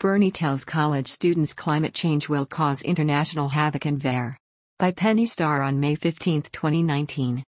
Bernie tells college students climate change will cause international havoc in VAR. By Penny Starr on May 15, 2019.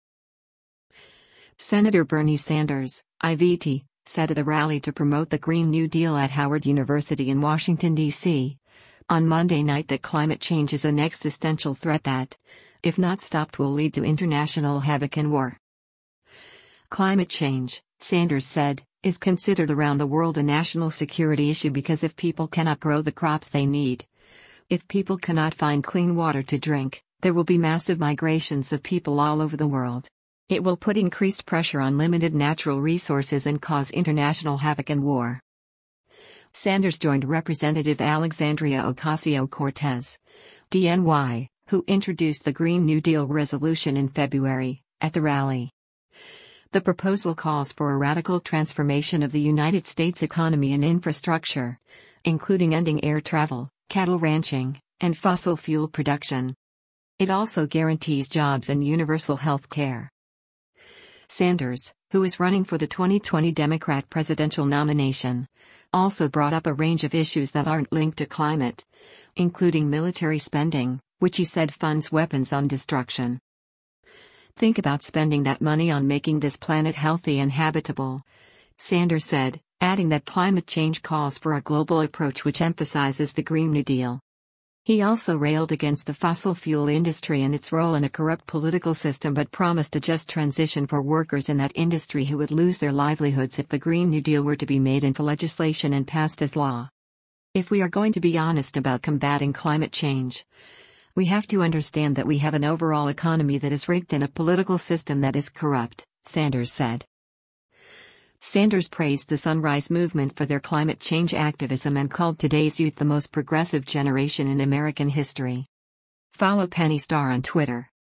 Senator Bernie Sanders, IVT, said at a rally to promote the Green New Deal at Howard University in Washington, D.C. on Monday night that climate change is an existential threat that, if not stopped, will lead to international havoc and war. Climate change, Sanders said, is considered around the world a national security issue because if people cannot grow the crops they need, if people cannot find clean water to drink, there will be massive migrations of people all over the world. It will put increased pressure on limited natural resources and cause international havoc and war. Sanders joined Representative Alexandria Ocasio-Cortez, DNY, who introduced the Green New Deal resolution in February, at the rally. The proposal calls for a radical transformation of the United States economy and infrastructure, including ending air travel, cattle ranching, and fossil fuel production. It also guarantees jobs and universal health care. Sanders, who is running for the 2020 Democrat presidential nomination, also brought up a range of issues that aren't linked to climate, including military spending, which he said funds weapons on destruction. Think about spending that money on making this planet healthy and habitable, Sanders said, adding that climate change calls for a global approach which emphasizes the Green New Deal. He also railed against the fossil fuel industry and its role in a corrupt political system but promised a just transition for workers in that industry who would lose their livelihoods if the Green New Deal were to be made into legislation and passed as law. If we are going to be honest about combating climate change, we have to understand that we have an overall economy that is rigged and a political system that is corrupt, Sanders said. Sanders praised the Sunrise Movement for their climate change activism and called today's youth the most progressive generation in American history. Follow Penny Starr on Twitter.